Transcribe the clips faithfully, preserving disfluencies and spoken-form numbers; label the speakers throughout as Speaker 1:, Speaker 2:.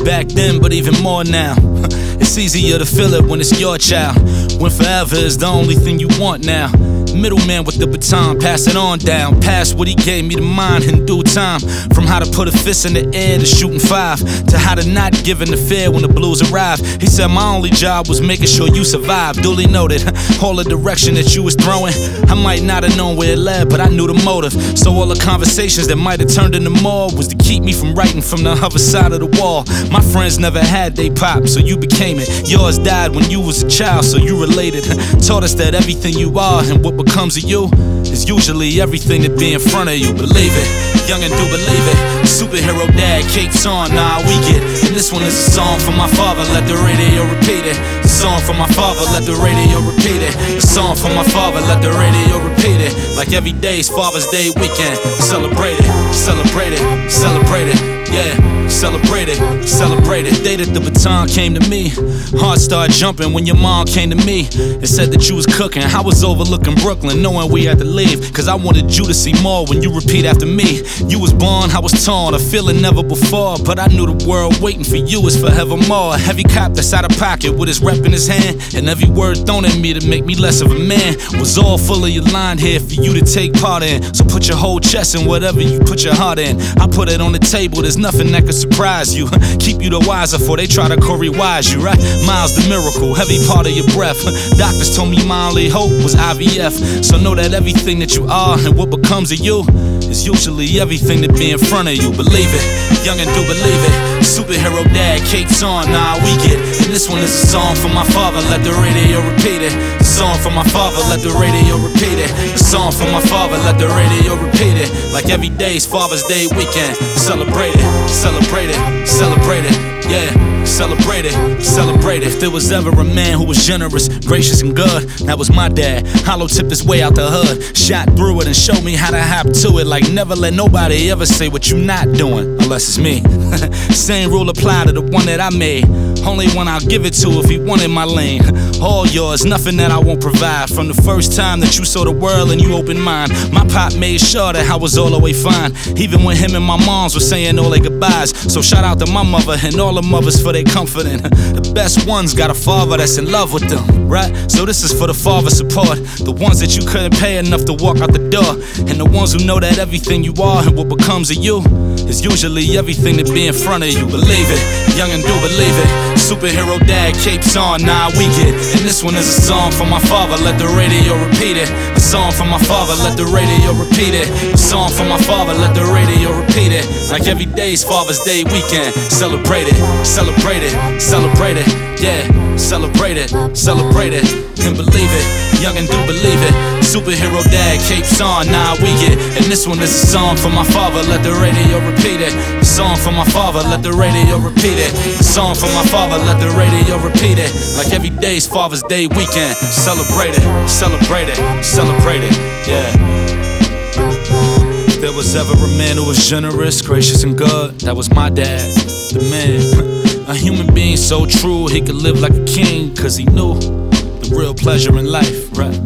Speaker 1: back then, but even more now. It's easier to feel it when it's your child, when forever is the only thing you want now. Middleman with the baton, pass it on down. Pass what he gave me to mine in due time. From how to put a fist in the air to shooting five, to how to not give in the fear when the blues arrive. He said my only job was making sure you survive. Duly noted, all the direction that you was throwing, I might not have known where it led, but I knew the motive. So all the conversations that might have turned into more was to keep me from writing from the other side of the wall. My friends never had they pop, so you became it. Yours died when you was a child, so you related. Taught us that everything you are and what becomes of you is usually everything that be in front of you. Believe it, young and do believe it. Superhero dad, capes on, nah, we get it. And this one is a song for my father, let the radio repeat it. A song for my father, let the radio repeat it. A song for my father, let the radio repeat it. Like every day's Father's Day weekend. Celebrate it, celebrate it, celebrate it. Yeah, celebrate it, celebrate it. Day that the baton came to me, heart started jumping when your mom came to me and said that you was cooking. I was overlooking Brooklyn, knowing we had to leave, cause I wanted you to see more when you repeat after me. You was born, I was torn, a feeling never before, but I knew the world waiting for you is forevermore. A heavy cop that's out of pocket with his rep in his hand, and every word thrown at me to make me less of a man was all fully aligned here for you to take part in. So put your whole chest in whatever you put your heart in. I put it on the table, there's nothing that could surprise you. Keep you the wiser for they try to Corey wise you, right? Miles the miracle, heavy part of your breath. Doctors told me my only hope was I V F. So know that everything that you are and what becomes of you is usually everything that be in front of you. Believe it, young and do believe it. Superhero dad, capes on, nah, we get it. And this one is a song for my father, let the radio repeat it. A song for my father, let the radio repeat it. A song for my father, let the radio repeat it. Like every day's Father's Day weekend. Celebrate it, celebrate it, celebrate it. Yeah, celebrate it, celebrate it. If there was ever a man who was generous, gracious, and good, that was my dad. Hollow tipped his way out the hood, shot through it and showed me how to hop to it. Like never let nobody ever say what you not doing, unless it's me. Same rule apply to the one that I made. Only one I'll give it to if he wanted my lane. All yours, nothing that I won't provide. From the first time that you saw the world and you opened mine, my pop made sure that I was all the way fine, even when him and my moms were saying all their goodbyes. So shout out to my mother and all the mothers for their comforting. The best ones got a father that's in love with them, right? So this is for the father support, the ones that you couldn't pay enough to walk out the door, and the ones who know that everything you are and what becomes of you is usually everything that be in front of you. Believe it, young and do believe it. Superhero dad, capes on, nah, we get it. And this one is a song for my father, let the radio repeat it. A song for my father, let the radio repeat it. A song for my father, let the radio repeat it. Like every day's Father's Day weekend. Celebrate it, celebrate it, celebrate it. Yeah, celebrate it, celebrate it. Can believe it, young and do believe it. Superhero dad, capes on, nah, we get it. And this one is a song for my father, let the radio repeat it. A song for my father, let the radio repeat it. A song for my father, let the radio repeat it. Like every day's Father's Day weekend. Celebrate it, celebrate it, celebrate it, yeah. If there was ever a man who was generous, gracious, and good, that was my dad, the man. A human being so true, he could live like a king, cause he knew the real pleasure in life, right?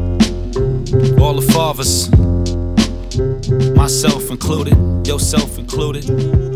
Speaker 1: All the fathers, myself included, yourself included.